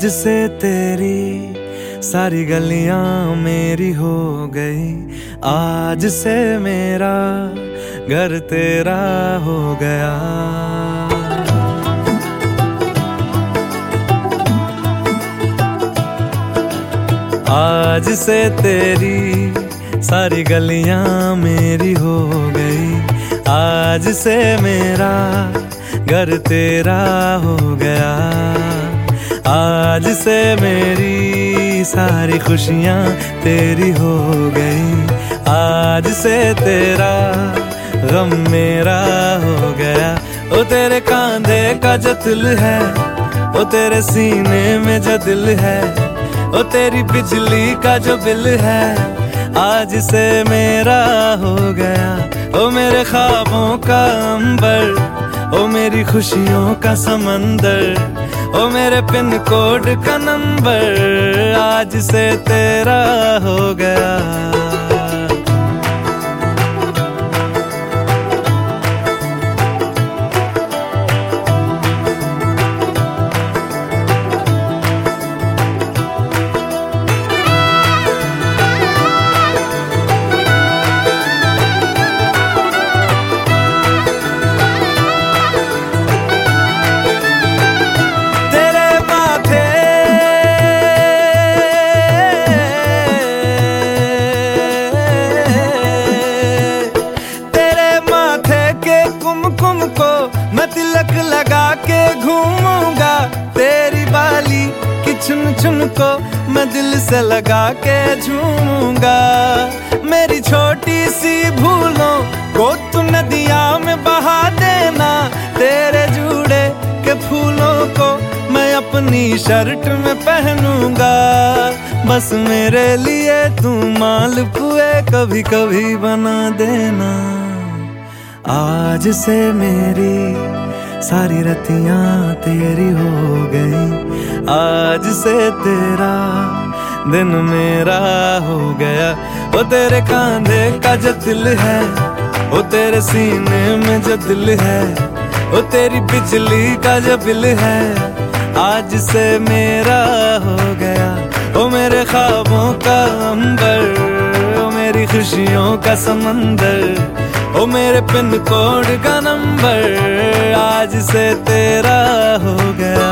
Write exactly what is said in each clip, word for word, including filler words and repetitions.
आज से तेरी सारी गलियां मेरी हो गई, आज से मेरा घर तेरा हो गया। आज से तेरी सारी गलियां मेरी हो गई, आज से मेरा घर तेरा हो गया। आज से मेरी सारी खुशियां तेरी हो गई, आज से तेरा गम मेरा हो गया। ओ तेरे कांधे का जो दिल है, ओ तेरे सीने में जो दिल है, ओ तेरी बिजली का जो बिल है, आज से मेरा हो गया। ओ मेरे ख्वाबों का अंबर, ओ मेरी खुशियों का समंदर, ओ मेरे पिन कोड का नंबर, आज से तेरा हो गया। मैं तिलक लगा के घूमूंगा, तेरी बाली की चुन चुन को मैं दिल से लगा के झूमूंगा। मेरी छोटी सी भूलों को तू नदिया में बहा देना, तेरे जूड़े के फूलों को मैं अपनी शर्ट में पहनूंगा। बस मेरे लिए तू मालपुए कभी कभी बना देना। आज से मेरी सारी रतियां तेरी हो गई, आज से तेरा दिन मेरा हो गया। ओ तेरे कांधे का जो दिल है, ओ तेरे सीने में जो दिल है, ओ तेरी बिजली का जो बिल है, आज से मेरा हो गया। ओ मेरे ख्वाबों का अंबर, ओ मेरी खुशियों का समंदर, ओ मेरे पिन कोड का नंबर, आज से तेरा हो गया।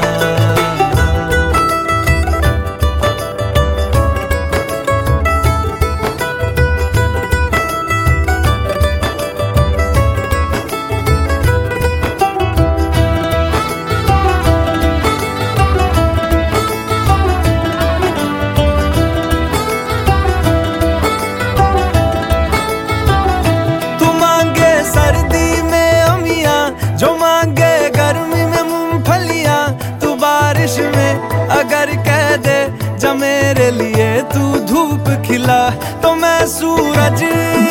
सर्दी में अमियां जो मांगे गर्मी में मूंगफलियां, तू बारिश में अगर कह दे जा मेरे लिए तू धूप खिला, तो मैं सूरज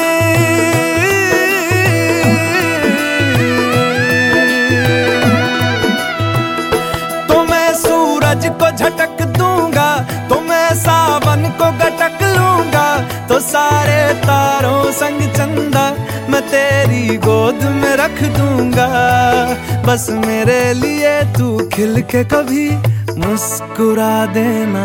तो मैं सूरज को झटक दूंगा, तो मैं सावन को गटक लूंगा, तो सारे तारों संग चंदा मैं तेरी गोद में रख दूंगा। बस मेरे लिए तू खिल के कभी मुस्कुरा देना।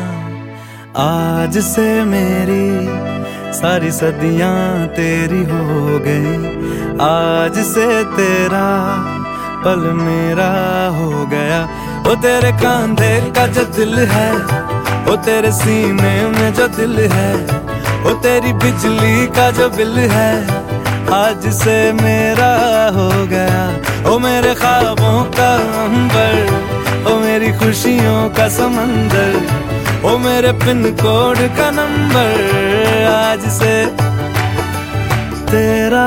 आज से मेरी सारी सदियां तेरी हो गई, आज से तेरा पल मेरा हो गया। ओ तेरे कांधे का जो दिल है, ओ तेरे सीने में जो दिल है, ओ तेरी बिजली का जो बिल है, आज से मेरा हो गया। ओ मेरे ख्वाबों का अंबर, ओ मेरी खुशियों का समंदर, ओ मेरे पिन कोड का नंबर, आज से तेरा